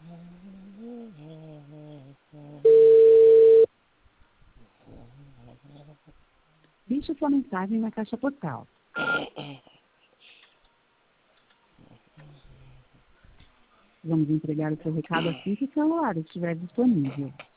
Deixe sua mensagem na caixa postal. Vamos entregar o seu recado assim que o celular estiver disponível.